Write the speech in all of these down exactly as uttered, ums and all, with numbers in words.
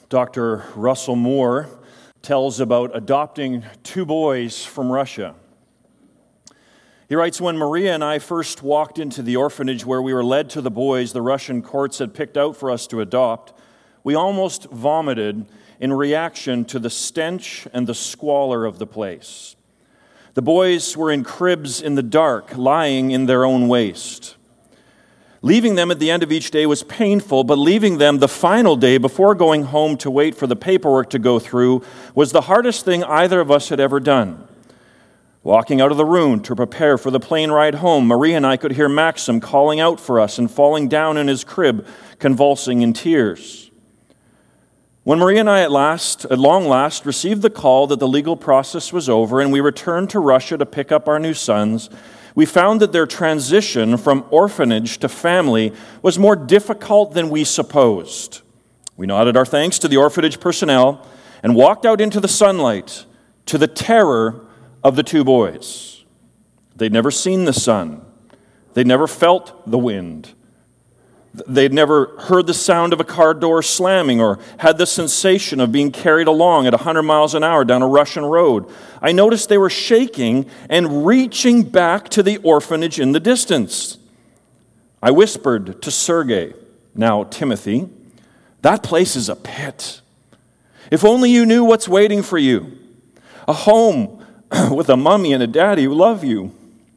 Doctor Russell Moore tells about adopting two boys from Russia. He writes, when Maria and I first walked into the orphanage where we were led to the boys the Russian courts had picked out for us to adopt, we almost vomited in reaction to the stench and the squalor of the place. The boys were in cribs in the dark, lying in their own waste. Leaving them at the end of each day was painful, but leaving them the final day before going home to wait for the paperwork to go through was the hardest thing either of us had ever done. Walking out of the room to prepare for the plane ride home, Maria and I could hear Maxim calling out for us and falling down in his crib, convulsing in tears. When Maria and I at last, at long last, received the call that the legal process was over and we returned to Russia to pick up our new sons, we found that their transition from orphanage to family was more difficult than we supposed. We nodded our thanks to the orphanage personnel and walked out into the sunlight to the terror of the two boys. They'd never seen the sun. They'd never felt the wind. They'd never heard the sound of a car door slamming or had the sensation of being carried along at one hundred miles an hour down a Russian road. I noticed they were shaking and reaching back to the orphanage in the distance. I whispered to Sergei, now Timothy, that place is a pit. If only you knew what's waiting for you. A home with a mommy and a daddy who love you.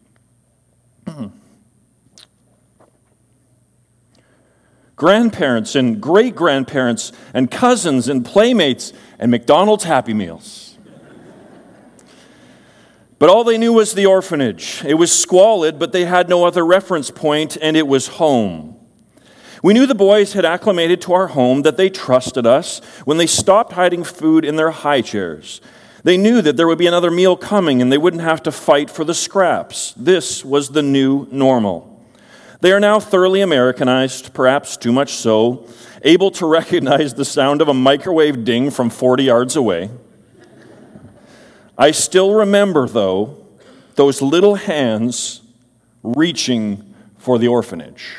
Grandparents and great-grandparents and cousins and playmates and McDonald's Happy Meals. But all they knew was the orphanage. It was squalid, but they had no other reference point, and it was home. We knew the boys had acclimated to our home, that they trusted us when they stopped hiding food in their high chairs. They knew that there would be another meal coming and they wouldn't have to fight for the scraps. This was the new normal. They are now thoroughly Americanized, perhaps too much so, able to recognize the sound of a microwave ding from forty yards away. I still remember, though, those little hands reaching for the orphanage.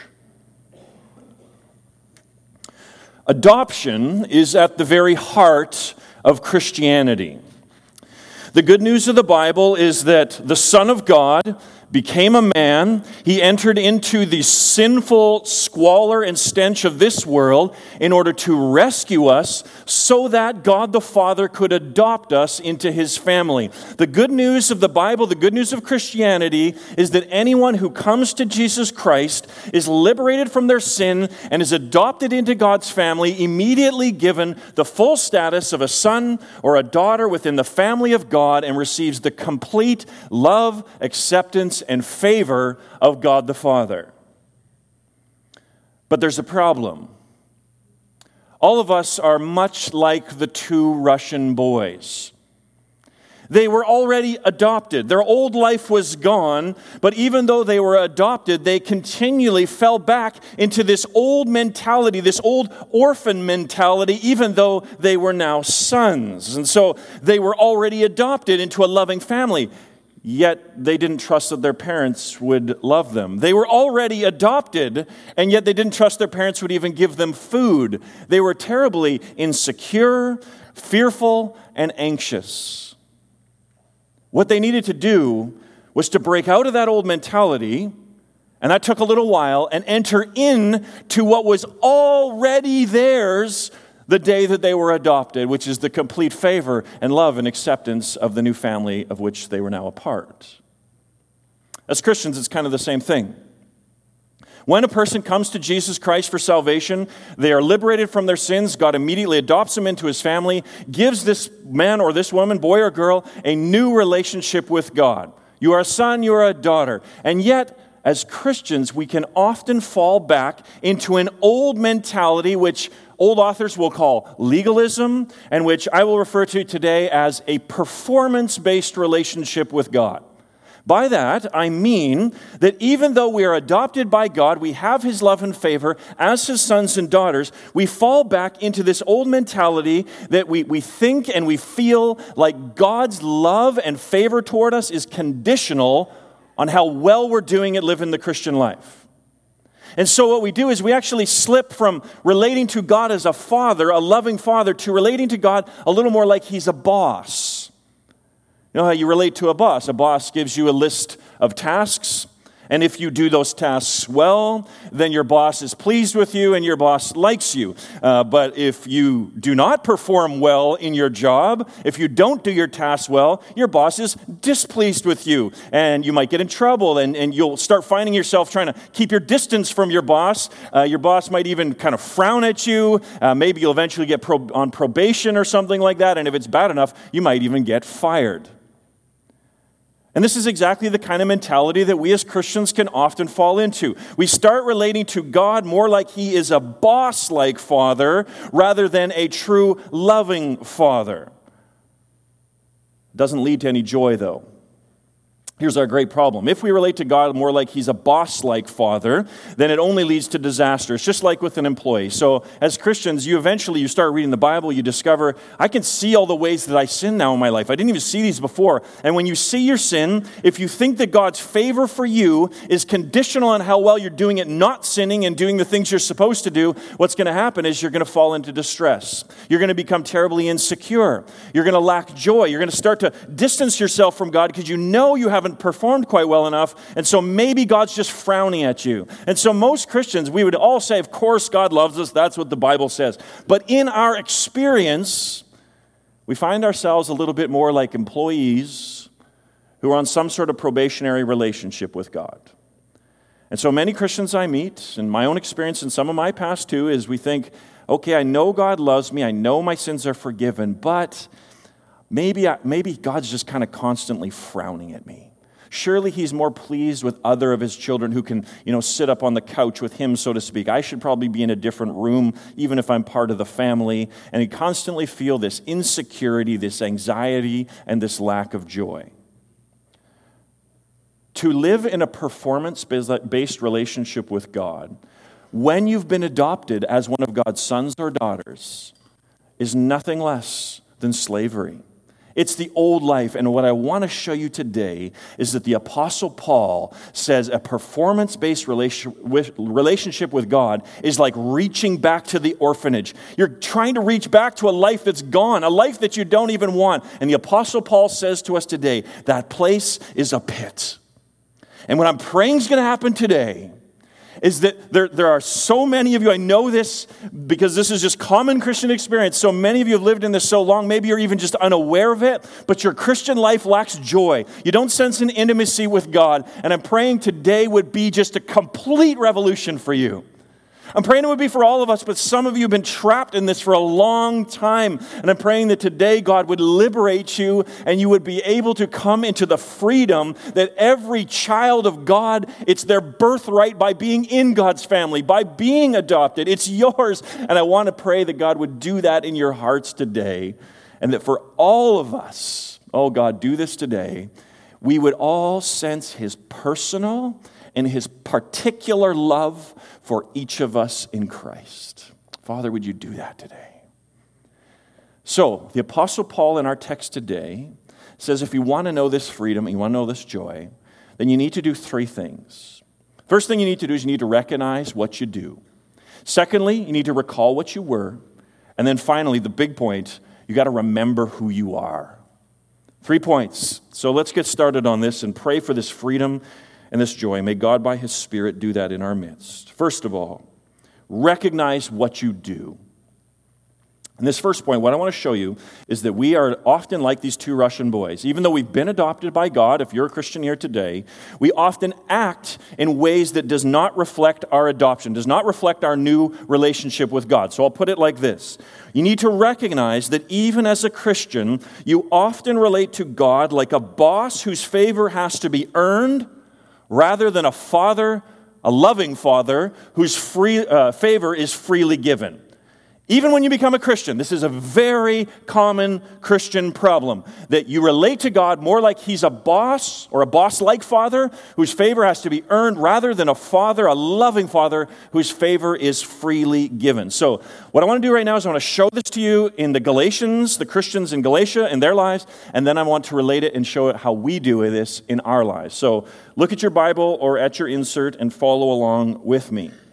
Adoption is at the very heart of Christianity. The good news of the Bible is that the Son of God became a man. He entered into the sinful squalor and stench of this world in order to rescue us so that God the Father could adopt us into his family. The good news of the Bible, the good news of Christianity, is that anyone who comes to Jesus Christ is liberated from their sin and is adopted into God's family, immediately given the full status of a son or a daughter within the family of God, and receives the complete love, acceptance, and favor of God the Father. But there's a problem. All of us are much like the two Russian boys. They were already adopted. Their old life was gone, but even though they were adopted, they continually fell back into this old mentality, this old orphan mentality, even though they were now sons. And so they were already adopted into a loving family. Yet they didn't trust that their parents would love them. They were already adopted, and yet they didn't trust their parents would even give them food. They were terribly insecure, fearful, and anxious. What they needed to do was to break out of that old mentality, and that took a little while, and enter into what was already theirs the day that they were adopted, which is the complete favor and love and acceptance of the new family of which they were now a part. As Christians, it's kind of the same thing. When a person comes to Jesus Christ for salvation, they are liberated from their sins. God immediately adopts them into his family, gives this man or this woman, boy or girl, a new relationship with God. You are a son, you are a daughter. And yet, as Christians, we can often fall back into an old mentality which old authors will call legalism, and which I will refer to today as a performance-based relationship with God. By that, I mean that even though we are adopted by God, we have his love and favor as his sons and daughters, we fall back into this old mentality that we, we think and we feel like God's love and favor toward us is conditional on how well we're doing at living the Christian life. And so what we do is we actually slip from relating to God as a father, a loving father, to relating to God a little more like he's a boss. You know how you relate to a boss? A boss gives you a list of tasks, and if you do those tasks well, then your boss is pleased with you and your boss likes you. Uh, but if you do not perform well in your job, if you don't do your tasks well, your boss is displeased with you, and you might get in trouble, and, and you'll start finding yourself trying to keep your distance from your boss. Uh, your boss might even kind of frown at you. Uh, maybe you'll eventually get pro- on probation or something like that, and if it's bad enough, you might even get fired. And this is exactly the kind of mentality that we as Christians can often fall into. We start relating to God more like he is a boss-like father rather than a true loving father. Doesn't lead to any joy, though. Here's our great problem. If we relate to God more like he's a boss-like father, then it only leads to disaster. It's just like with an employee. So as Christians, you eventually, you start reading the Bible, you discover, I can see all the ways that I sin now in my life. I didn't even see these before. And when you see your sin, if you think that God's favor for you is conditional on how well you're doing it, not sinning and doing the things you're supposed to do, what's going to happen is you're going to fall into distress. You're going to become terribly insecure. You're going to lack joy. You're going to start to distance yourself from God because you know you haven't performed quite well enough, and so maybe God's just frowning at you. And so most Christians, we would all say, of course God loves us, that's what the Bible says. But in our experience, we find ourselves a little bit more like employees who are on some sort of probationary relationship with God. And so many Christians I meet, and my own experience and some of my past too, is we think, okay, I know God loves me, I know my sins are forgiven, but maybe, I, maybe God's just kind of constantly frowning at me. Surely he's more pleased with other of his children who can, you know, sit up on the couch with him, so to speak. I should probably be in a different room, even if I'm part of the family. And you constantly feel this insecurity, this anxiety, and this lack of joy. To live in a performance-based relationship with God, when you've been adopted as one of God's sons or daughters, is nothing less than slavery. It's the old life, and what I want to show you today is that the Apostle Paul says a performance-based relationship with God is like reaching back to the orphanage. You're trying to reach back to a life that's gone, a life that you don't even want. And the Apostle Paul says to us today, that place is a pit. And what I'm praying is going to happen today is that there, there are so many of you, I know this because this is just common Christian experience, so many of you have lived in this so long, maybe you're even just unaware of it, but your Christian life lacks joy. You don't sense an intimacy with God, and I'm praying today would be just a complete revolution for you. I'm praying it would be for all of us, but some of you have been trapped in this for a long time. And I'm praying that today God would liberate you and you would be able to come into the freedom that every child of God, it's their birthright by being in God's family, by being adopted. It's yours. And I want to pray that God would do that in your hearts today. And that for all of us, oh God, do this today, we would all sense his personal and his particular love for each of us in Christ. Father, would you do that today? So, the Apostle Paul in our text today says if you want to know this freedom, you want to know this joy, then you need to do three things. First thing you need to do is you need to recognize what you do. Secondly, you need to recall what you were. And then finally, the big point, you got to remember who you are. Three points. So let's get started on this and pray for this freedom and this joy. May God, by his Spirit, do that in our midst. First of all, recognize what you do. And this first point, what I want to show you is that we are often like these two Russian boys. Even though we've been adopted by God, if you're a Christian here today, we often act in ways that does not reflect our adoption, does not reflect our new relationship with God. So I'll put it like this. You need to recognize that even as a Christian, you often relate to God like a boss whose favor has to be earned, rather than a father, a loving father, whose free uh, favor is freely given. Even when you become a Christian, this is a very common Christian problem, that you relate to God more like he's a boss or a boss-like father whose favor has to be earned rather than a father, a loving father whose favor is freely given. So what I want to do right now is I want to show this to you in the Galatians, the Christians in Galatia, in their lives, and then I want to relate it and show it how we do this in our lives. So look at your Bible or at your insert and follow along with me.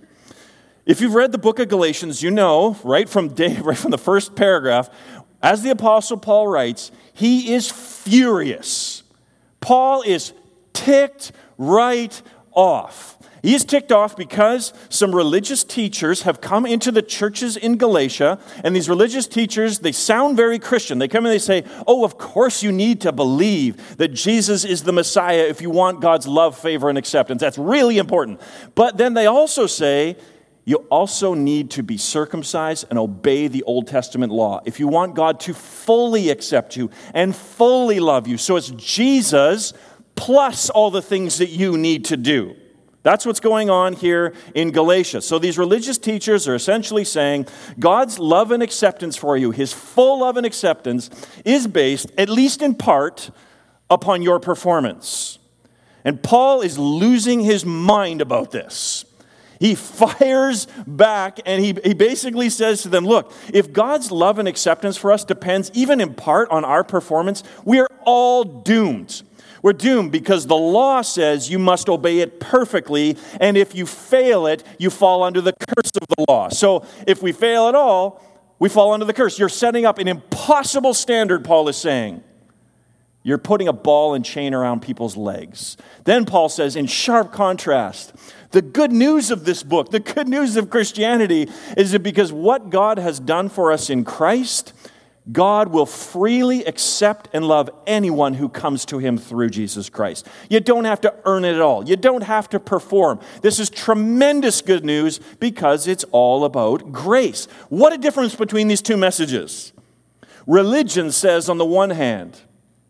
If you've read the book of Galatians, you know, right from day, right from the first paragraph, as the Apostle Paul writes, he is furious. Paul is ticked right off. He is ticked off because some religious teachers have come into the churches in Galatia, and these religious teachers, they sound very Christian. They come and they say, oh, of course you need to believe that Jesus is the Messiah if you want God's love, favor, and acceptance. That's really important. But then they also say, you also need to be circumcised and obey the Old Testament law if you want God to fully accept you and fully love you. So it's Jesus plus all the things that you need to do. That's what's going on here in Galatia. So these religious teachers are essentially saying God's love and acceptance for you, his full love and acceptance, is based, at least in part, upon your performance. And Paul is losing his mind about this. He fires back and he, he basically says to them, look, if God's love and acceptance for us depends even in part on our performance, we are all doomed. We're doomed because the law says you must obey it perfectly, and if you fail it, you fall under the curse of the law. So if we fail at all, we fall under the curse. You're setting up an impossible standard, Paul is saying. You're putting a ball and chain around people's legs. Then Paul says, in sharp contrast, the good news of this book, the good news of Christianity, is that because what God has done for us in Christ, God will freely accept and love anyone who comes to him through Jesus Christ. You don't have to earn it at all. You don't have to perform. This is tremendous good news because it's all about grace. What a difference between these two messages. Religion says, on the one hand,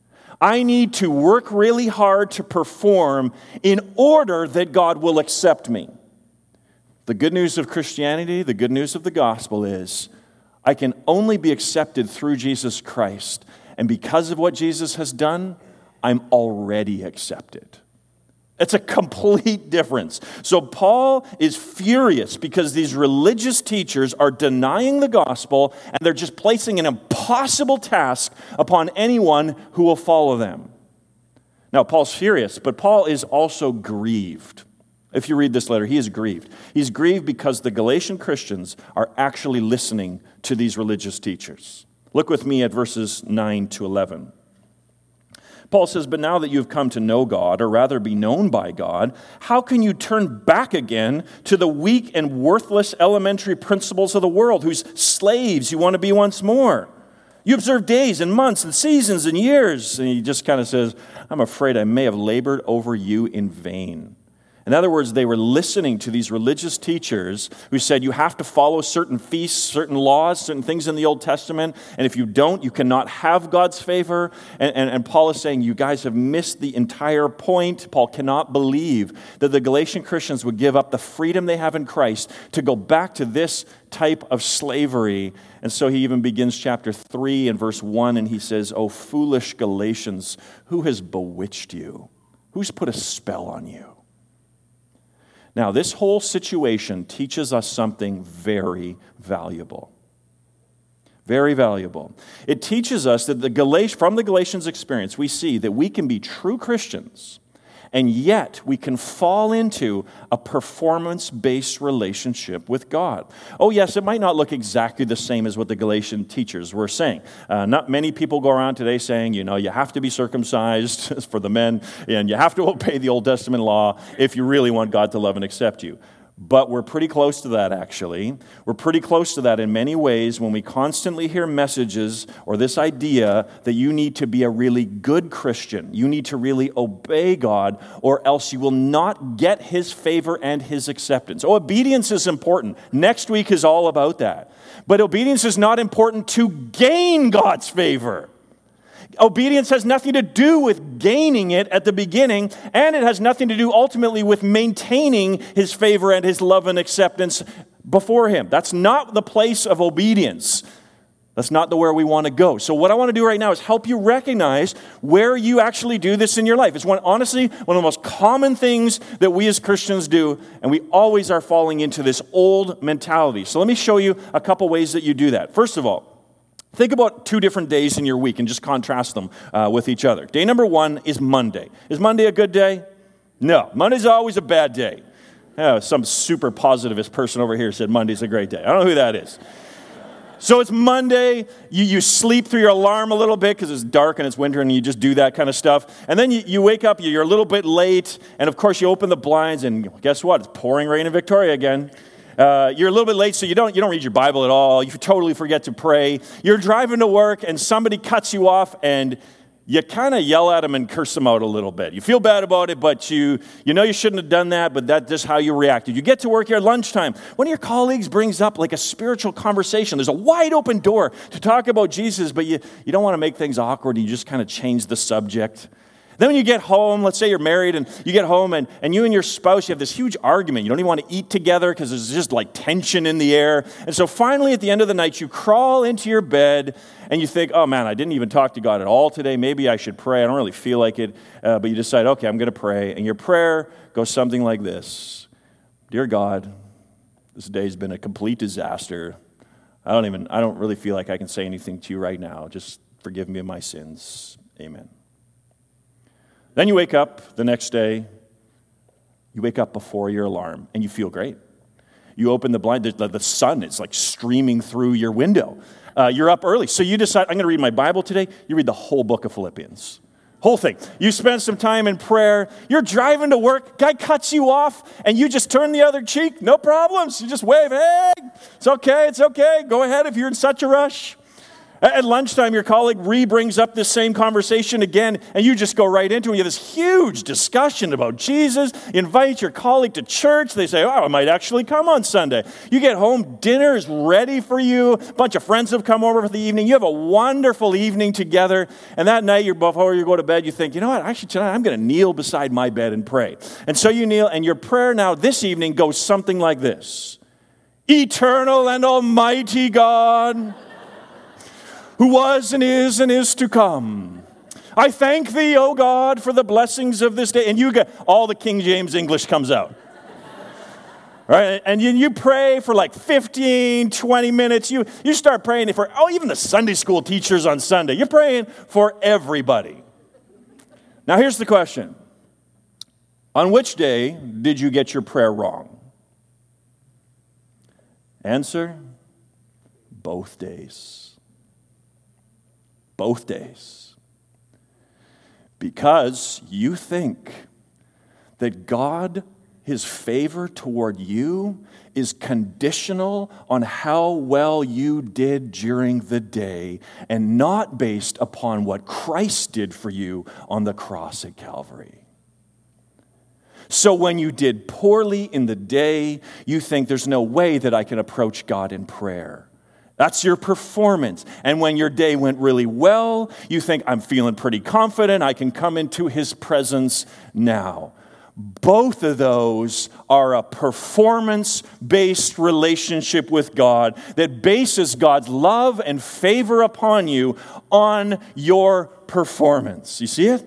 I need to work really hard to perform in order that God will accept me. The good news of Christianity, the good news of the gospel is, I can only be accepted through Jesus Christ. And because of what Jesus has done, I'm already accepted. It's a complete difference. So Paul is furious because these religious teachers are denying the gospel and they're just placing an impossible task upon anyone who will follow them. Now, Paul's furious, but Paul is also grieved. If you read this letter, he is grieved. He's grieved because the Galatian Christians are actually listening to these religious teachers. Look with me at verses nine to eleven. Paul says, but now that you've come to know God, or rather be known by God, how can you turn back again to the weak and worthless elementary principles of the world, whose slaves you want to be once more? You observe days and months and seasons and years. And he just kind of says, I'm afraid I may have labored over you in vain. In other words, they were listening to these religious teachers who said you have to follow certain feasts, certain laws, certain things in the Old Testament, and if you don't, you cannot have God's favor. And, and, and Paul is saying you guys have missed the entire point. Paul cannot believe that the Galatian Christians would give up the freedom they have in Christ to go back to this type of slavery. And so he even begins chapter three and verse one, and he says, "O foolish Galatians, who has bewitched you? Who's put a spell on you?" Now, this whole situation teaches us something very valuable. Very valuable. It teaches us that the Galat- from the Galatians' experience, we see that we can be true Christians, and yet we can fall into a performance-based relationship with God. Oh, yes, it might not look exactly the same as what the Galatian teachers were saying. Uh, not many people go around today saying, you know, you have to be circumcised for the men, and you have to obey the Old Testament law if you really want God to love and accept you. But we're pretty close to that, actually. We're pretty close to that in many ways when we constantly hear messages or this idea that you need to be a really good Christian. You need to really obey God, or else you will not get his favor and his acceptance. Oh, obedience is important. Next week is all about that. But obedience is not important to gain God's favor. Obedience has nothing to do with gaining it at the beginning, and it has nothing to do ultimately with maintaining his favor and his love and acceptance before him. That's not the place of obedience. That's not the where we want to go. So what I want to do right now is help you recognize where you actually do this in your life. It's one, honestly, one of the most common things that we as Christians do, and we always are falling into this old mentality. So let me show you a couple ways that you do that. First of all, think about two different days in your week and just contrast them uh, with each other. Day number one is Monday. Is Monday a good day? No. Monday's always a bad day. Yeah, some super positivist person over here said Monday's a great day. I don't know who that is. So it's Monday, you, you sleep through your alarm a little bit because it's dark and it's winter and you just do that kind of stuff. And then you, you wake up, you're a little bit late, and of course you open the blinds and guess what? It's pouring rain in Victoria again. Uh, you're a little bit late, so you don't, you don't read your Bible at all. You totally forget to pray. You're driving to work and somebody cuts you off and you kind of yell at them and curse them out a little bit. You feel bad about it, but you you know you shouldn't have done that, but that's just how you reacted. You get to work here at lunchtime. One of your colleagues brings up like a spiritual conversation. There's a wide open door to talk about Jesus, but you, you don't want to make things awkward. You just kind of change the subject. Then when you get home, let's say you're married and you get home and, and you and your spouse, you have this huge argument. You don't even want to eat together because there's just like tension in the air. And so finally at the end of the night, you crawl into your bed and you think, oh man, I didn't even talk to God at all today. Maybe I should pray. I don't really feel like it. Uh, but you decide, okay, I'm going to pray. And your prayer goes something like this. Dear God, this day's been a complete disaster. I don't even, I don't really feel like I can say anything to you right now. Just forgive me of my sins. Amen. Then you wake up the next day, you wake up before your alarm, and you feel great. You open the blind, the, the sun is like streaming through your window. Uh, you're up early, so you decide, I'm going to read my Bible today. You read the whole book of Philippians. Whole thing. You spend some time in prayer. You're driving to work. Guy cuts you off, and you just turn the other cheek. No problems. You just wave, hey, it's okay, it's okay. Go ahead if you're in such a rush. At lunchtime, your colleague re-brings up this same conversation again, and you just go right into it. You have this huge discussion about Jesus. You invite your colleague to church. They say, oh, I might actually come on Sunday. You get home, dinner is ready for you. A bunch of friends have come over for the evening. You have a wonderful evening together. And that night, you're, before you go to bed, you think, you know what, actually tonight I'm going to kneel beside my bed and pray. And so you kneel, and your prayer now this evening goes something like this. Eternal and almighty God, who was and is and is to come. I thank thee, O God, for the blessings of this day. And you get, all the King James English comes out. Right? And you, you pray for like fifteen, twenty minutes. You, you start praying for, oh, even the Sunday school teachers on Sunday. You're praying for everybody. Now here's the question. On which day did you get your prayer wrong? Answer, both days. Both days. Because you think that God, his favor toward you is conditional on how well you did during the day and not based upon what Christ did for you on the cross at Calvary. So when you did poorly in the day, you think there's no way that I can approach God in prayer. That's your performance. And when your day went really well, you think, I'm feeling pretty confident. I can come into his presence now. Both of those are a performance-based relationship with God that bases God's love and favor upon you on your performance. You see it?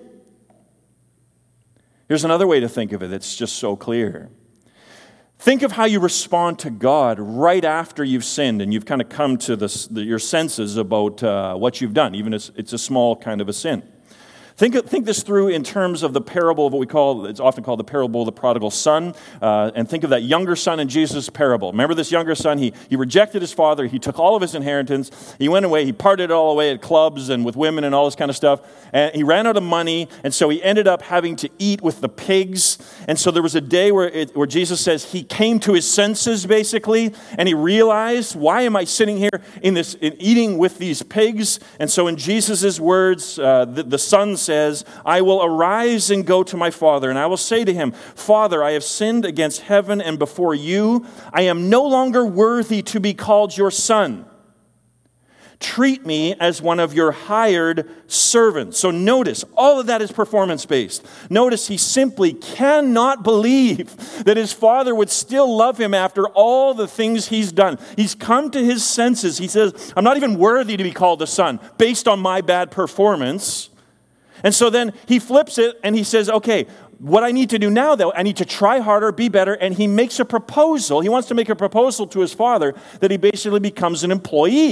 Here's another way to think of it that's just so clear. Think of how you respond to God right after you've sinned and you've kind of come to this, the, your senses about uh, what you've done, even if it's a small kind of a sin. Think, think this through in terms of the parable of what we call, it's often called the parable of the prodigal son. Uh, and think of that younger son in Jesus' parable. Remember this younger son, he, he rejected his father. He took all of his inheritance. He went away. He partied it all away at clubs and with women and all this kind of stuff. And he ran out of money. And so he ended up having to eat with the pigs. And so there was a day where, it, where Jesus says he came to his senses, basically. And he realized, why am I sitting here in this in eating with these pigs? And so in Jesus' words, uh, the, the son says, I will arise and go to my father, and I will say to him, Father, I have sinned against heaven and before you. I am no longer worthy to be called your son. Treat me as one of your hired servants. So notice, all of that is performance-based. Notice he simply cannot believe that his father would still love him after all the things he's done. He's come to his senses. He says, I'm not even worthy to be called a son based on my bad performance. And so then he flips it and he says, okay, what I need to do now, though, I need to try harder, be better. And he makes a proposal. He wants to make a proposal to his father that he basically becomes an employee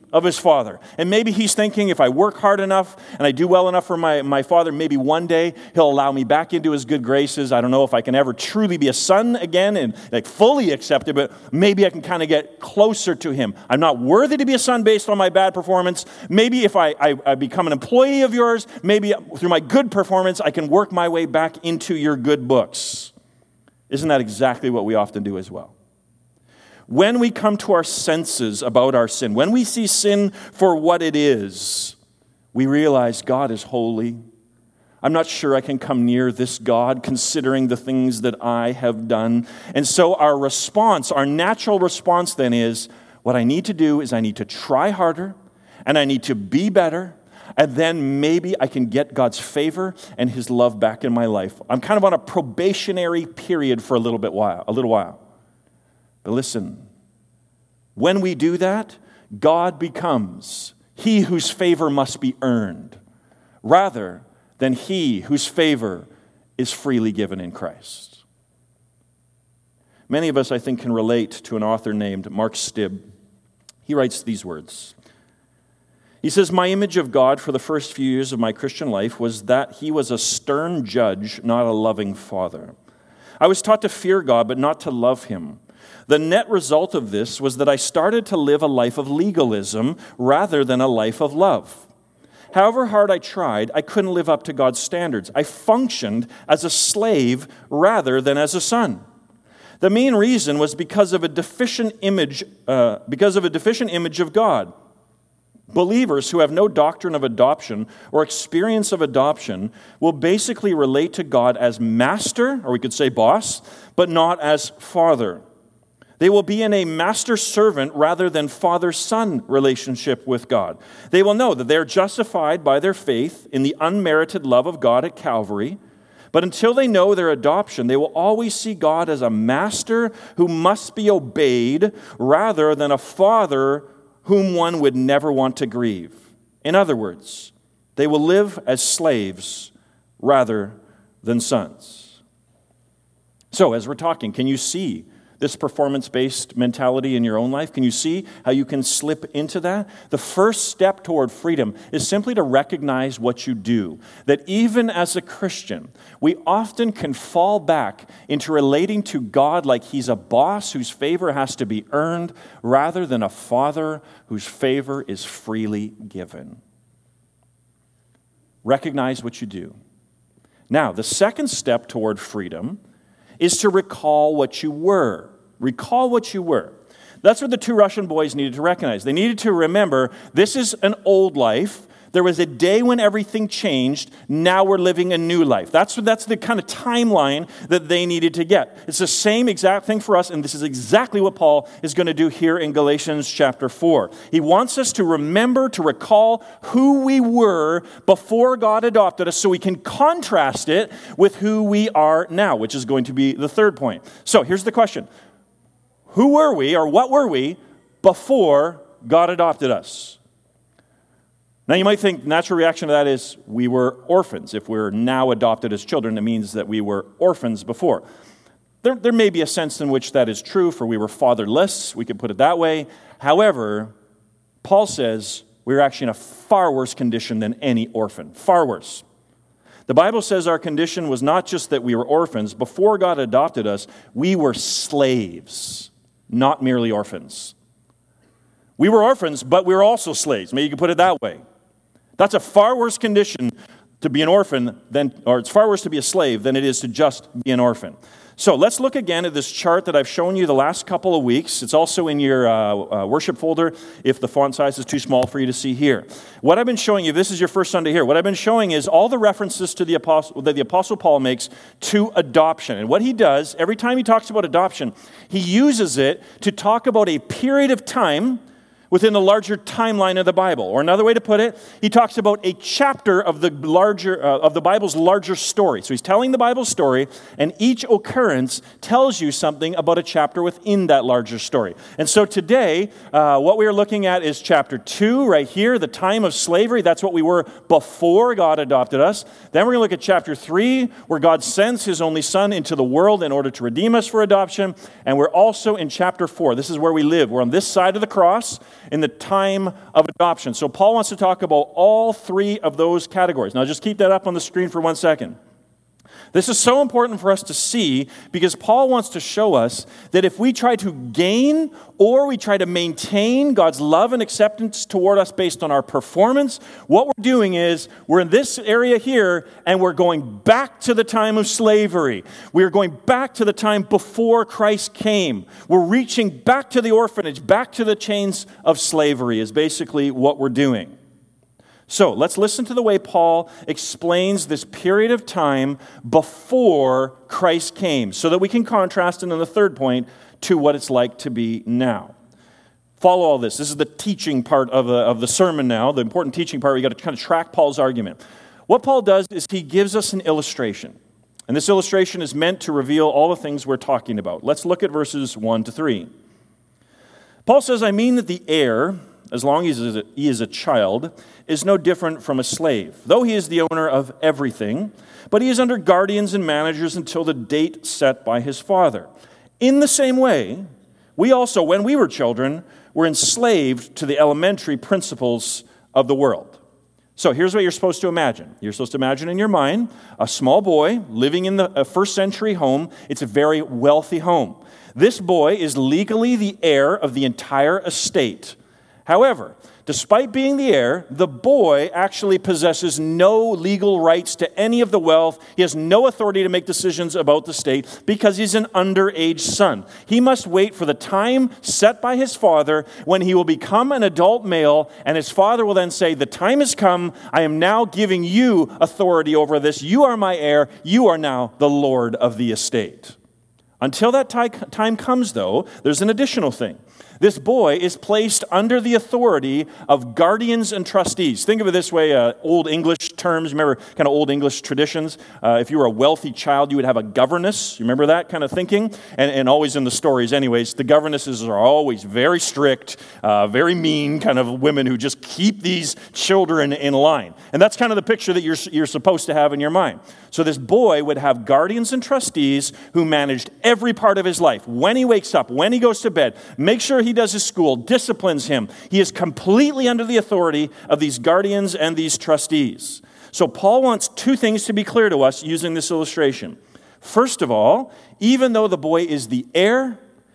of his father. And maybe he's thinking, if I work hard enough and I do well enough for my, my father, maybe one day he'll allow me back into his good graces. I don't know if I can ever truly be a son again and like fully accepted, but maybe I can kind of get closer to him. I'm not worthy to be a son based on my bad performance. Maybe if I, I, I become an employee of yours, maybe through my good performance, I can work my way back into your good books. Isn't that exactly what we often do as well? When we come to our senses about our sin, when we see sin for what it is, we realize God is holy. I'm not sure I can come near this God considering the things that I have done. And so our response, our natural response then is, what I need to do is I need to try harder and I need to be better, and then maybe I can get God's favor and his love back in my life. I'm kind of on a probationary period for a little bit while, a little while. But listen, when we do that, God becomes he whose favor must be earned, rather than he whose favor is freely given in Christ. Many of us, I think, can relate to an author named Mark Stibb. He writes these words. He says, "My image of God for the first few years of my Christian life was that he was a stern judge, not a loving father. I was taught to fear God, but not to love him. The net result of this was that I started to live a life of legalism rather than a life of love. However hard I tried, I couldn't live up to God's standards. I functioned as a slave rather than as a son. The main reason was because of a deficient image, uh, because of a deficient image of God. Believers who have no doctrine of adoption or experience of adoption will basically relate to God as master, or we could say boss, but not as father. They will be in a master-servant rather than father-son relationship with God. They will know that they are justified by their faith in the unmerited love of God at Calvary, but until they know their adoption, they will always see God as a master who must be obeyed rather than a father whom one would never want to grieve. In other words, they will live as slaves rather than sons." So, as we're talking, can you see this performance-based mentality in your own life? Can you see how you can slip into that? The first step toward freedom is simply to recognize what you do. That even as a Christian, we often can fall back into relating to God like he's a boss whose favor has to be earned, rather than a father whose favor is freely given. Recognize what you do. Now, the second step toward freedom is to recall what you were. Recall what you were. That's what the two Russian boys needed to recognize. They needed to remember, this is an old life. There was a day when everything changed. Now we're living a new life. That's, that's the kind of timeline that they needed to get. It's the same exact thing for us, and this is exactly what Paul is going to do here in Galatians chapter four. He wants us to remember, to recall who we were before God adopted us, so we can contrast it with who we are now, which is going to be the third point. So here's the question. Who were we, or what were we, before God adopted us? Now, you might think the natural reaction to that is we were orphans. If we're now adopted as children, it means that we were orphans before. There, there may be a sense in which that is true, for we were fatherless. We could put it that way. However, Paul says we were actually in a far worse condition than any orphan. Far worse. The Bible says our condition was not just that we were orphans. Before God adopted us, we were slaves, not merely orphans. We were orphans, but we were also slaves. Maybe you could put it that way. That's a far worse condition to be an orphan than, or it's far worse to be a slave than it is to just be an orphan. So let's look again at this chart that I've shown you the last couple of weeks. It's also in your uh, uh, worship folder if the font size is too small for you to see here. What I've been showing you, this is your first Sunday here, what I've been showing is all the references to the apostle, that the Apostle Paul makes to adoption. And what he does, every time he talks about adoption, he uses it to talk about a period of time within the larger timeline of the Bible. Or another way to put it, he talks about a chapter of the larger uh, of the Bible's larger story. So he's telling the Bible story, and each occurrence tells you something about a chapter within that larger story. And so today, uh, what we are looking at is chapter two, right here, the time of slavery. That's what we were before God adopted us. Then we're going to look at chapter three, where God sends his only son into the world in order to redeem us for adoption. And we're also in chapter four. This is where we live. We're on this side of the cross. in the time of adoption. So Paul wants to talk about all three of those categories. Now just keep that up on the screen for one second. This is so important for us to see because Paul wants to show us that if we try to gain or we try to maintain God's love and acceptance toward us based on our performance, what we're doing is we're in this area here and we're going back to the time of slavery. We're going back to the time before Christ came. We're reaching back to the orphanage, back to the chains of slavery is basically what we're doing. So let's listen to the way Paul explains this period of time before Christ came so that we can contrast, and then the third point, to what it's like to be now. Follow all this. This is the teaching part of the, of the sermon now, the important teaching part where you've got to kind of track Paul's argument. What Paul does is he gives us an illustration. And this illustration is meant to reveal all the things we're talking about. Let's look at verses one to three. Paul says, I mean that the heir, as long as he is a child, is no different from a slave, though he is the owner of everything, but he is under guardians and managers until the date set by his father. In the same way, we also, when we were children, were enslaved to the elementary principles of the world. So here's what you're supposed to imagine. You're supposed to imagine in your mind a small boy living in the first century home. It's a very wealthy home. This boy is legally the heir of the entire estate. However, despite being the heir, the boy actually possesses no legal rights to any of the wealth. He has no authority to make decisions about the estate because he's an underage son. He must wait for the time set by his father when he will become an adult male, and his father will then say, the time has come. I am now giving you authority over this. You are my heir. You are now the lord of the estate. Until that time comes, though, there's an additional thing. This boy is placed under the authority of guardians and trustees. Think of it this way, uh, Old English terms, remember kind of Old English traditions. Uh, if you were a wealthy child, you would have a governess. You remember that kind of thinking? And, and always in the stories anyways, the governesses are always very strict, uh, very mean kind of women who just keep these children in line. And that's kind of the picture that you're, you're supposed to have in your mind. So this boy would have guardians and trustees who managed every part of his life. When he wakes up, when he goes to bed, make sure he does his school, disciplines him. He is completely under the authority of these guardians and these trustees. So Paul wants two things to be clear to us using this illustration. First of all, even though the boy is the heir,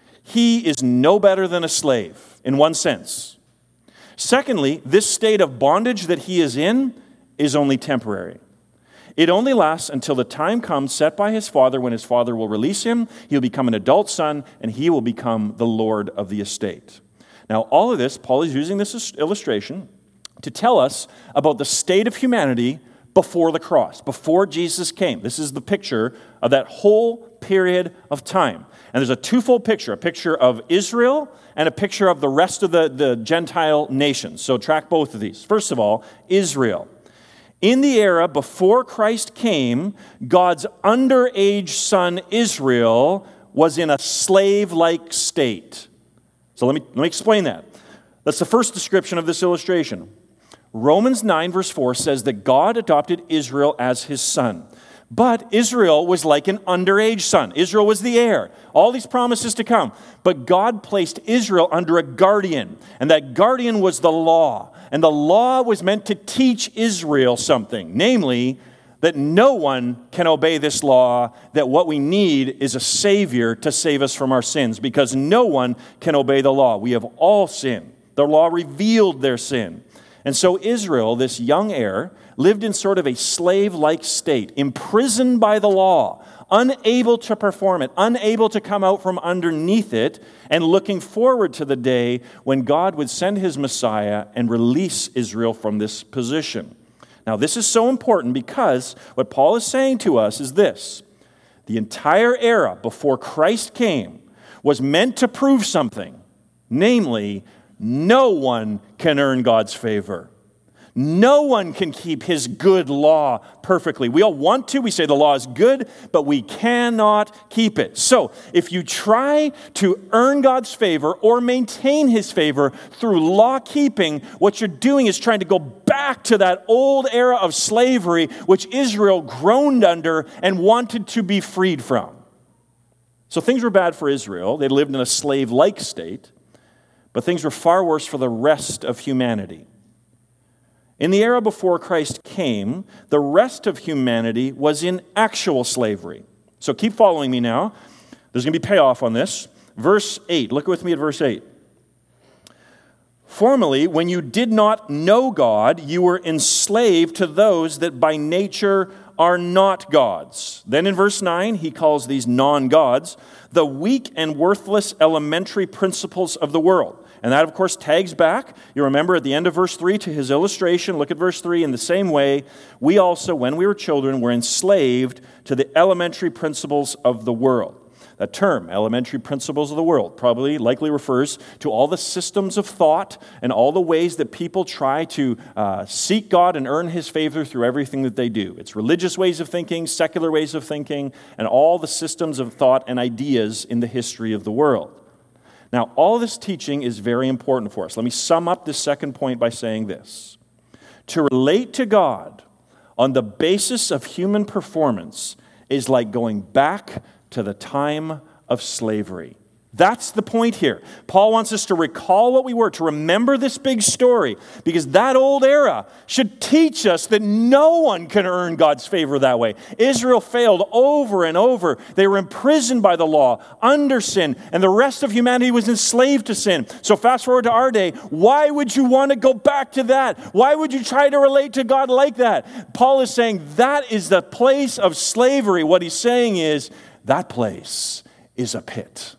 he is no better than a slave in one sense. Secondly, this state of bondage that he is in is only temporary. It only lasts until the time comes set by his father when his father will release him. He'll become an adult son, and he will become the lord of the estate. Now, all of this, Paul is using this illustration to tell us about the state of humanity before the cross, before Jesus came. This is the picture of that whole period of time. And there's a twofold picture, a picture of Israel and a picture of the rest of the, the Gentile nations. So track both of these. First of all, Israel. In the era before Christ came, God's underage son Israel was in a slave-like state. So let me, let me explain that. That's the first description of this illustration. Romans nine verse four says that God adopted Israel as his son. But Israel was like an underage son. Israel was the heir. All these promises to come. But God placed Israel under a guardian. And that guardian was the law. And the law was meant to teach Israel something. Namely, that no one can obey this law. That what we need is a Savior to save us from our sins. Because no one can obey the law. We have all sinned. The law revealed their sin. And so Israel, this young heir, lived in sort of a slave-like state, imprisoned by the law, unable to perform it, unable to come out from underneath it, and looking forward to the day when God would send his Messiah and release Israel from this position. Now, this is so important because what Paul is saying to us is this. The entire era before Christ came was meant to prove something, namely, no one can earn God's favor. No one can keep his good law perfectly. We all want to. We say the law is good, but we cannot keep it. So if you try to earn God's favor or maintain his favor through law keeping, what you're doing is trying to go back to that old era of slavery, which Israel groaned under and wanted to be freed from. So things were bad for Israel. They lived in a slave-like state. but things were far worse for the rest of humanity. In the era before Christ came, the rest of humanity was in actual slavery. So keep following me now. There's going to be payoff on this. Verse eight. Look with me at verse eight. Formerly, when you did not know God, you were enslaved to those that by nature are not gods. Then in verse nine, he calls these non-gods the weak and worthless elementary principles of the world. And that, of course, tags back, you remember, at the end of verse three to his illustration. Look at verse three. In the same way, we also, when we were children, were enslaved to the elementary principles of the world. That term, elementary principles of the world, probably likely refers to all the systems of thought and all the ways that people try to uh, seek God and earn his favor through everything that they do. It's religious ways of thinking, secular ways of thinking, and all the systems of thought and ideas in the history of the world. Now, all this teaching is very important for us. Let me sum up this second point by saying this. To relate to God on the basis of human performance is like going back to the time of slavery. That's the point here. Paul wants us to recall what we were, to remember this big story, because that old era should teach us that no one can earn God's favor that way. Israel failed over and over. They were imprisoned by the law, under sin, and the rest of humanity was enslaved to sin. So fast forward to our day, why would you want to go back to that? Why would you try to relate to God like that? Paul is saying that is the place of slavery. What he's saying is that place is a pit.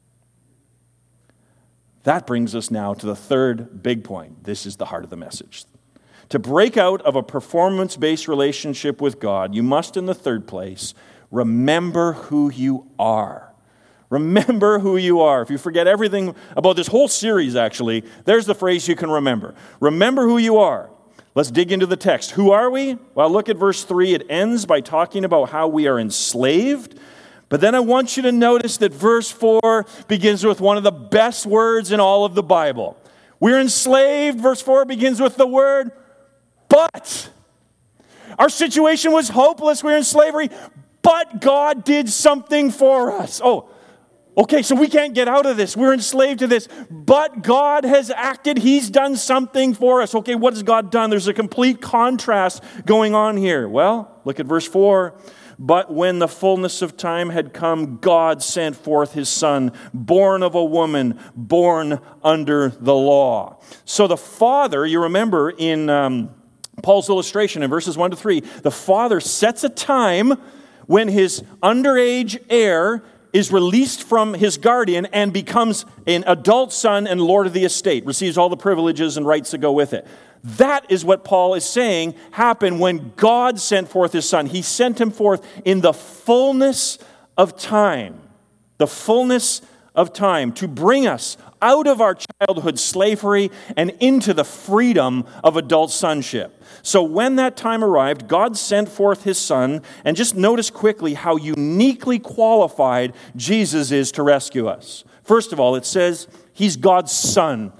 That brings us now to the third big point. This is the heart of the message. To break out of a performance-based relationship with God, you must, in the third place, remember who you are. Remember who you are. If you forget everything about this whole series, actually, there's the phrase you can remember. Remember who you are. Let's dig into the text. Who are we? Well, look at verse three. It ends by talking about how we are enslaved. But then I want you to notice that verse four begins with one of the best words in all of the Bible. We're enslaved. Verse four begins with the word, but. Our situation was hopeless. We were in slavery, but God did something for us. Oh, okay, so we can't get out of this. We're enslaved to this, but God has acted. He's done something for us. Okay, what has God done? There's a complete contrast going on here. Well, look at verse four. But when the fullness of time had come, God sent forth his Son, born of a woman, born under the law. So the Father, you remember in um, Paul's illustration in verses one to three, the Father sets a time when his underage heir is released from his guardian and becomes an adult son and lord of the estate, receives all the privileges and rights that go with it. That is what Paul is saying happened when God sent forth his Son. He sent him forth in the fullness of time. The fullness of time to bring us out of our childhood slavery and into the freedom of adult sonship. So when that time arrived, God sent forth his Son, and just notice quickly how uniquely qualified Jesus is to rescue us. First of all, it says he's God's Son.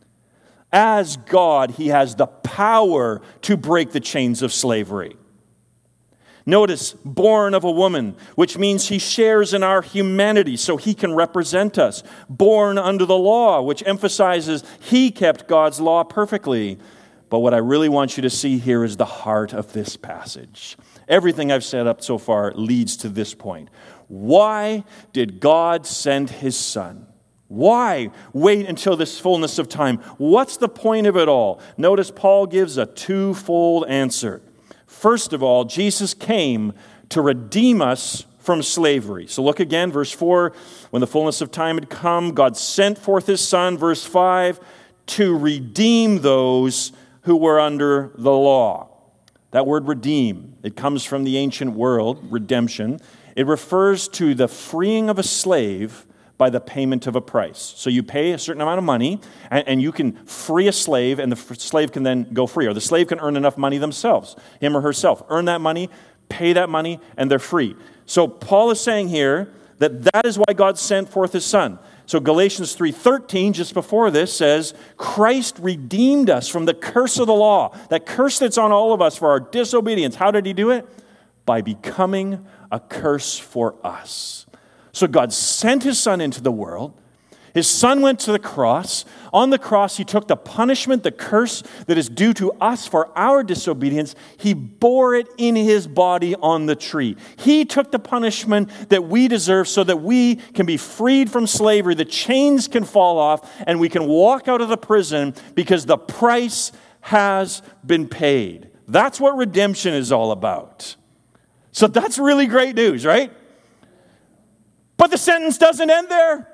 As God, he has the power to break the chains of slavery. Notice, born of a woman, which means he shares in our humanity so he can represent us. Born under the law, which emphasizes he kept God's law perfectly. But what I really want you to see here is the heart of this passage. Everything I've said up so far leads to this point. Why did God send his Son? Why wait until this fullness of time? What's the point of it all? Notice Paul gives a twofold answer. First of all, Jesus came to redeem us from slavery. So look again, verse four. When the fullness of time had come, God sent forth his Son, verse five, to redeem those who were under the law. That word redeem, it comes from the ancient world, redemption. It refers to the freeing of a slave by the payment of a price. So you pay a certain amount of money, and, and you can free a slave, and the f- slave can then go free. Or the slave can earn enough money themselves, him or herself. Earn that money, pay that money, and they're free. So Paul is saying here that that is why God sent forth his Son. So Galatians three thirteen, just before this, says, Christ redeemed us from the curse of the law, that curse that's on all of us for our disobedience. How did he do it? By becoming a curse for us. So God sent his Son into the world. His Son went to the cross. On the cross, he took the punishment, the curse that is due to us for our disobedience. He bore it in his body on the tree. He took the punishment that we deserve so that we can be freed from slavery. The chains can fall off and we can walk out of the prison because the price has been paid. That's what redemption is all about. So that's really great news, right? But the sentence doesn't end there.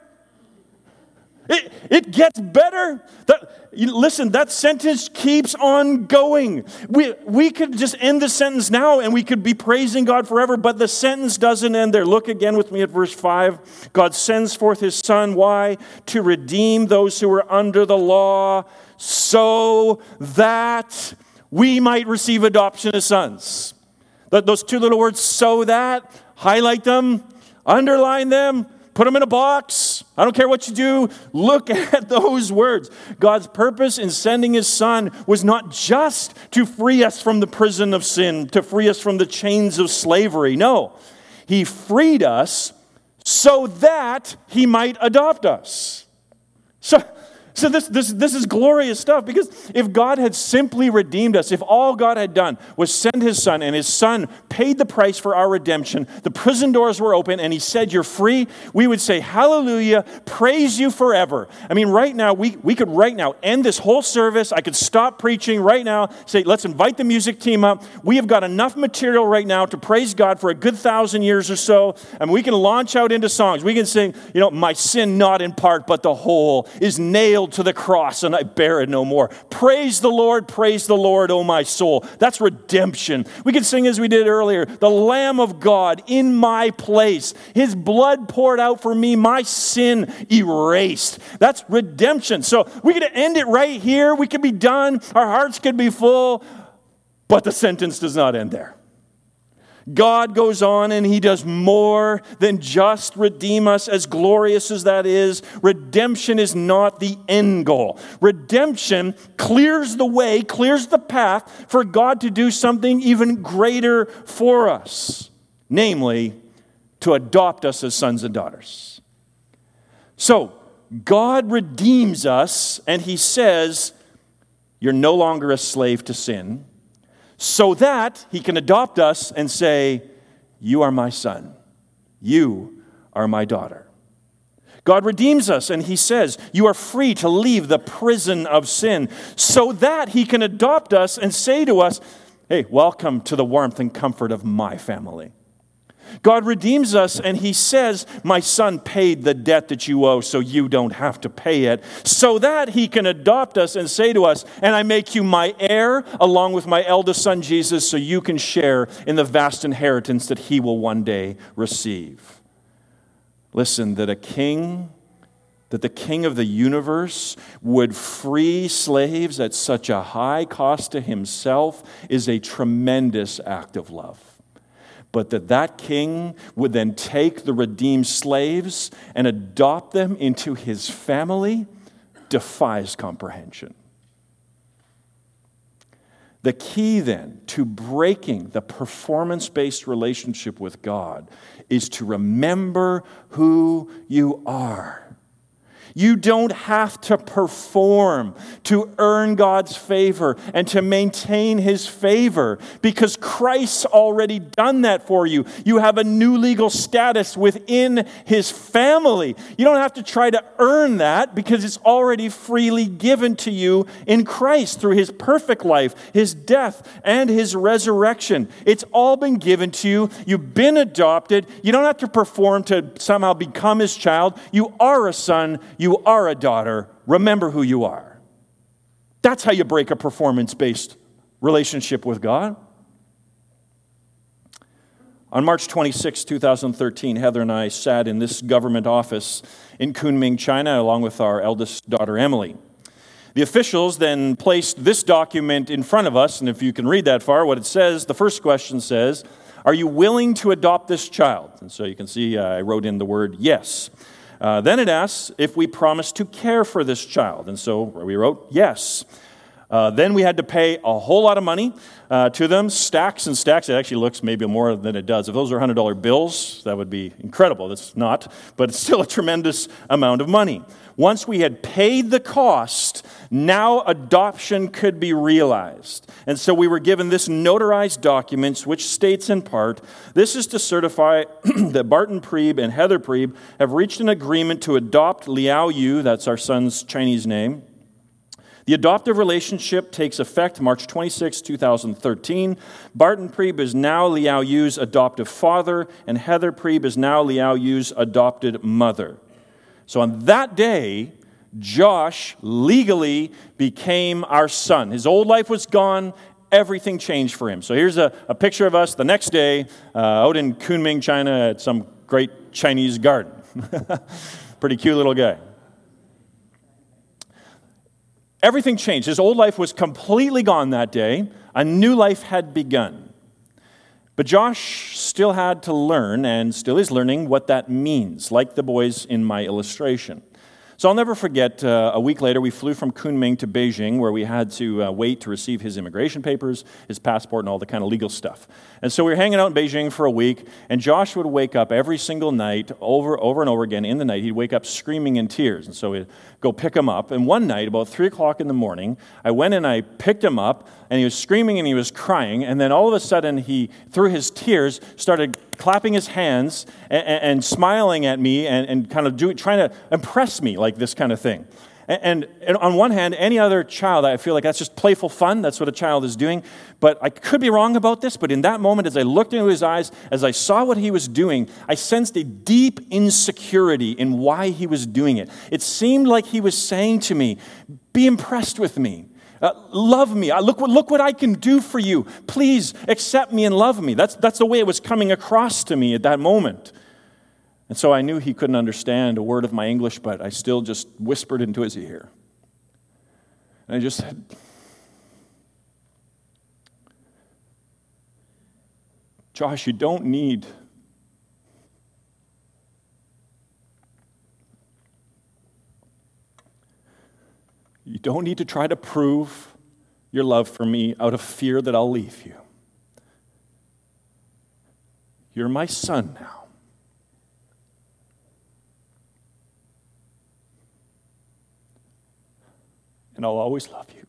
It, it gets better. That, you, listen, that sentence keeps on going. We, we could just end the sentence now and we could be praising God forever, but the sentence doesn't end there. Look again with me at verse five. God sends forth his Son. Why? To redeem those who are under the law so that we might receive adoption as sons. Those two little words, so that, highlight them, underline them, put them in a box. I don't care what you do. Look at those words. God's purpose in sending his Son was not just to free us from the prison of sin, to free us from the chains of slavery. No, he freed us so that he might adopt us. So, So this, this, this is glorious stuff, because if God had simply redeemed us, if all God had done was send his Son, and his Son paid the price for our redemption, the prison doors were open, and he said, you're free, we would say, hallelujah, praise you forever. I mean, right now, we, we could right now end this whole service. I could stop preaching right now, say, let's invite the music team up. We have got enough material right now to praise God for a good thousand years or so, and we can launch out into songs. We can sing, you know, my sin not in part, but the whole is nailed to the cross, and I bear it no more. Praise the Lord, praise the Lord, O my soul. That's redemption. We can sing as we did earlier, the Lamb of God in my place, his blood poured out for me, my sin erased. That's redemption. So we could end it right here. We could be done. Our hearts could be full, but the sentence does not end there. God goes on and he does more than just redeem us, as glorious as that is. Redemption is not the end goal. Redemption clears the way, clears the path for God to do something even greater for us, namely to adopt us as sons and daughters. So God redeems us and he says, you're no longer a slave to sin, so that he can adopt us and say, you are my son. You are my daughter. God redeems us and he says, you are free to leave the prison of sin, so that he can adopt us and say to us, hey, welcome to the warmth and comfort of my family. God redeems us and he says, my son paid the debt that you owe so you don't have to pay it, so that he can adopt us and say to us, and I make you my heir along with my eldest son Jesus, so you can share in the vast inheritance that he will one day receive. Listen, that a king, that the king of the universe would free slaves at such a high cost to himself is a tremendous act of love. But that that king would then take the redeemed slaves and adopt them into his family defies comprehension. The key then to breaking the performance-based relationship with God is to remember who you are. You don't have to perform to earn God's favor and to maintain his favor, because Christ's already done that for you. You have a new legal status within his family. You don't have to try to earn that, because it's already freely given to you in Christ through his perfect life, his death, and his resurrection. It's all been given to you. You've been adopted. You don't have to perform to somehow become his child. You are a son. You are a daughter. Remember who you are. That's how you break a performance-based relationship with God. On March twenty-sixth, twenty thirteen, Heather and I sat in this government office in Kunming, China, along with our eldest daughter, Emily. The officials then placed this document in front of us, and if you can read that far, what it says, the first question says, are you willing to adopt this child? And so you can see uh, I wrote in the word yes. Uh, then it asks if we promise to care for this child. And so we wrote yes. Uh, then we had to pay a whole lot of money uh, to them, stacks and stacks. It actually looks maybe more than it does. If those were one hundred dollar bills, that would be incredible. That's not, but it's still a tremendous amount of money. Once we had paid the cost, now adoption could be realized. And so we were given this notarized document, which states in part, this is to certify that Barton Priebe and Heather Priebe have reached an agreement to adopt Liao Yu, that's our son's Chinese name. The adoptive relationship takes effect March twenty-sixth, two thousand thirteen. Barton Priebe is now Liao Yu's adoptive father, and Heather Priebe is now Liao Yu's adopted mother. So on that day, Josh legally became our son. His old life was gone. Everything changed for him. So here's a, a picture of us the next day uh, out in Kunming, China at some great Chinese garden. Pretty cute little guy. Everything changed. His old life was completely gone that day. A new life had begun. But Josh still had to learn, and still is learning, what that means, like the boys in my illustration. So I'll never forget, uh, a week later, we flew from Kunming to Beijing, where we had to uh, wait to receive his immigration papers, his passport, and all the kind of legal stuff. And so we were hanging out in Beijing for a week, and Josh would wake up every single night, over, over and over again in the night. He'd wake up screaming in tears, and so we'd go pick him up. And one night, about three o'clock in the morning, I went and I picked him up, and he was screaming and he was crying, and then all of a sudden, he, through his tears, started clapping his hands and, and smiling at me and, and kind of do, trying to impress me, like this kind of thing. And, and on one hand, any other child, I feel like that's just playful fun. That's what a child is doing. But I could be wrong about this, but in that moment, as I looked into his eyes, as I saw what he was doing, I sensed a deep insecurity in why he was doing it. It seemed like he was saying to me, be impressed with me. Uh, love me. Uh, look, what, look what I can do for you. Please accept me and love me. That's, that's the way it was coming across to me at that moment. And so I knew he couldn't understand a word of my English, but I still just whispered into his ear. And I just said, Josh, you don't need You don't need to try to prove your love for me out of fear that I'll leave you. You're my son now. And I'll always love you.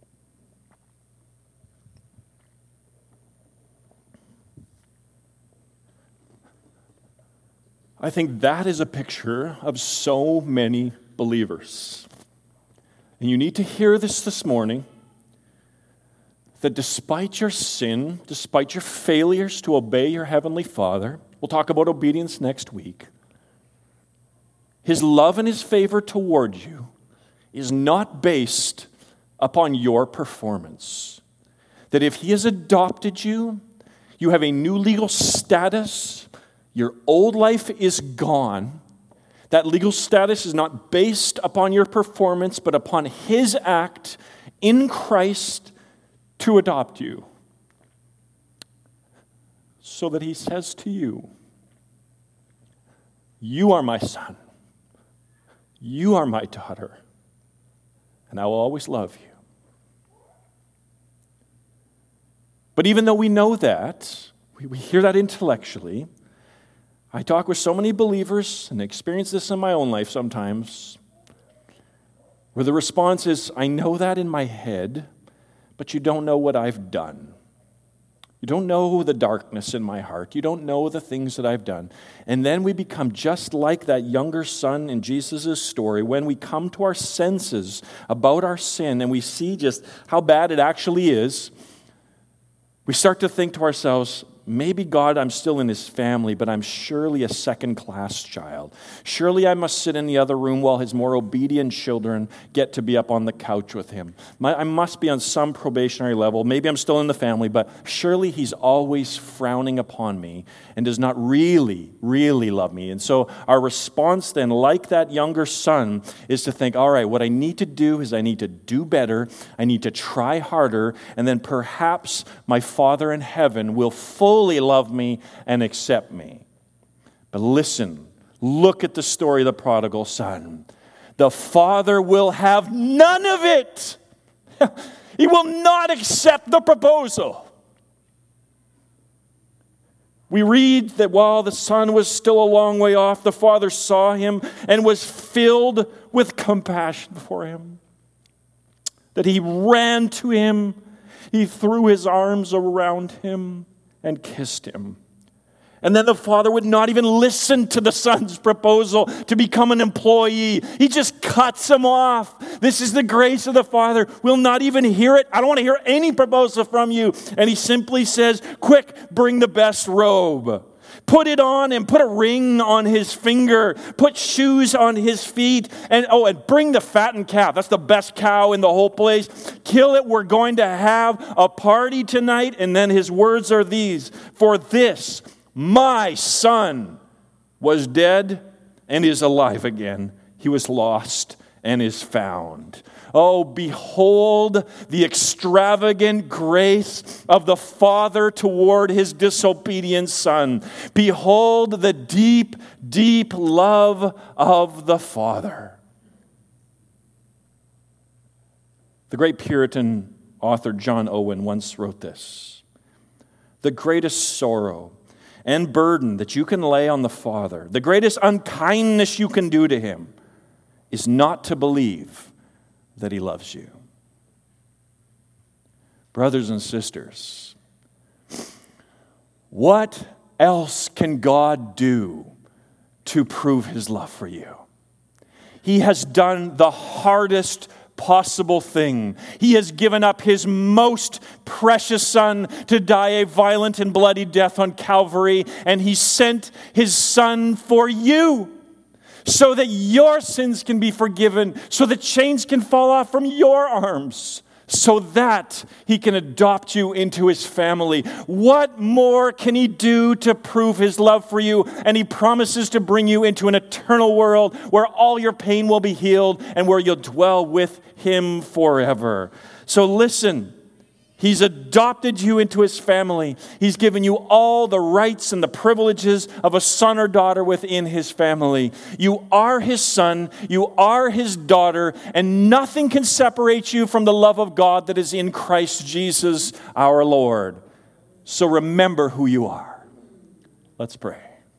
I think that is a picture of so many believers. And you need to hear this this morning, that despite your sin, despite your failures to obey your Heavenly Father, we'll talk about obedience next week, His love and His favor toward you is not based upon your performance. That if He has adopted you, you have a new legal status, your old life is gone. That legal status is not based upon your performance, but upon His act in Christ to adopt you. So that He says to you, you are my son. You are my daughter. And I will always love you. But even though we know that, we, we hear that intellectually, I talk with so many believers, and experience this in my own life sometimes, where the response is, I know that in my head, but you don't know what I've done. You don't know the darkness in my heart. You don't know the things that I've done. And then we become just like that younger son in Jesus' story, when we come to our senses about our sin and we see just how bad it actually is, we start to think to ourselves, maybe, God, I'm still in His family, but I'm surely a second-class child. Surely I must sit in the other room while His more obedient children get to be up on the couch with Him. My, I must be on some probationary level. Maybe I'm still in the family, but surely He's always frowning upon me and does not really, really love me. And so our response then, like that younger son, is to think, all right, what I need to do is I need to do better. I need to try harder, and then perhaps my Father in heaven will fully fully love me and accept me. But listen, look at the story of the prodigal son. The father will have none of it. He will not accept the proposal. We read that while the son was still a long way off, the father saw him and was filled with compassion for him. That he ran to him, he threw his arms around him and kissed him. And then the father would not even listen to the son's proposal to become an employee. He just cuts him off. This is the grace of the father. We'll not even hear it. I don't want to hear any proposal from you. And he simply says, quick, bring the best robe. Put it on and put a ring on his finger. Put shoes on his feet. And oh, and bring the fattened calf. That's the best cow in the whole place. Kill it. We're going to have a party tonight. And then his words are these. For this, my son was dead and is alive again. He was lost and is found. Oh, behold the extravagant grace of the Father toward his disobedient Son. Behold the deep, deep love of the Father. The great Puritan author John Owen once wrote this: the greatest sorrow and burden that you can lay on the Father, the greatest unkindness you can do to him, is not to believe that he loves you. Brothers and sisters, what else can God do to prove his love for you? He has done the hardest possible thing. He has given up his most precious son to die a violent and bloody death on Calvary, and he sent his son for you so that your sins can be forgiven, so that chains can fall off from your arms, so that he can adopt you into his family. What more can he do to prove his love for you? And he promises to bring you into an eternal world where all your pain will be healed and where you'll dwell with him forever. So listen, he's adopted you into his family. He's given you all the rights and the privileges of a son or daughter within his family. You are his son, you are his daughter, and nothing can separate you from the love of God that is in Christ Jesus our Lord. So remember who you are. Let's pray.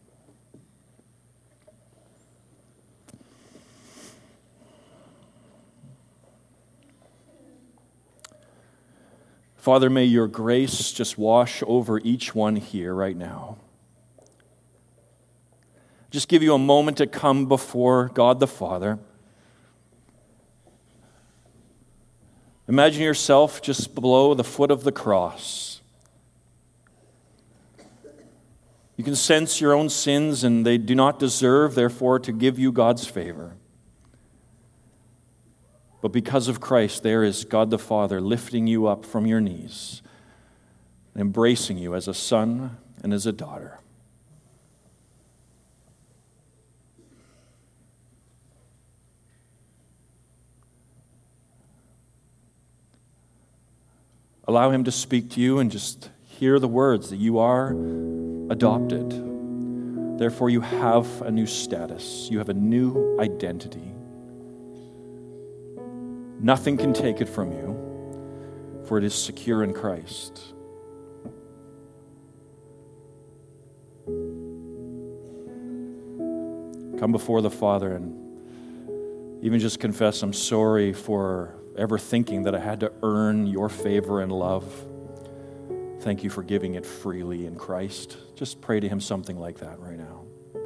Father, may your grace just wash over each one here right now. Just give you a moment to come before God the Father. Imagine yourself just below the foot of the cross. You can sense your own sins, and they do not deserve, therefore, to give you God's favor. But because of Christ, there is God the Father lifting you up from your knees and embracing you as a son and as a daughter. Allow him to speak to you and just hear the words that you are adopted. Therefore, you have a new status. You have a new identity. Nothing can take it from you, for it is secure in Christ. Come before the Father and even just confess, I'm sorry for ever thinking that I had to earn your favor and love. Thank you for giving it freely in Christ. Just pray to him something like that right now.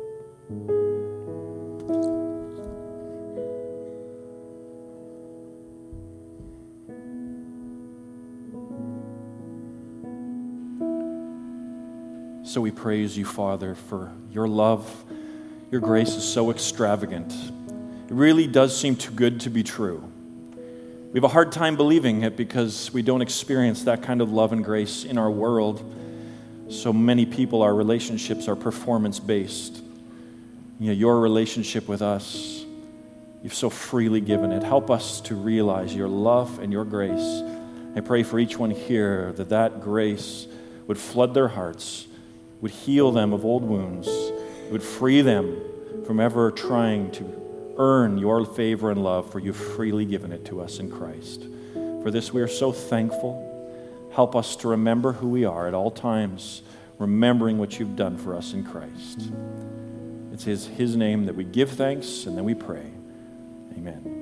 So we praise you, Father, for your love. Your grace is so extravagant. It really does seem too good to be true. We have a hard time believing it because we don't experience that kind of love and grace in our world. So many people, our relationships are performance-based. You know, your relationship with us, you've so freely given it. Help us to realize your love and your grace. I pray for each one here that that grace would flood their hearts, would heal them of old wounds, would free them from ever trying to earn your favor and love, for you've freely given it to us in Christ. For this we are so thankful. Help us to remember who we are at all times, remembering what you've done for us in Christ. It's his, his name that we give thanks and then we pray. Amen.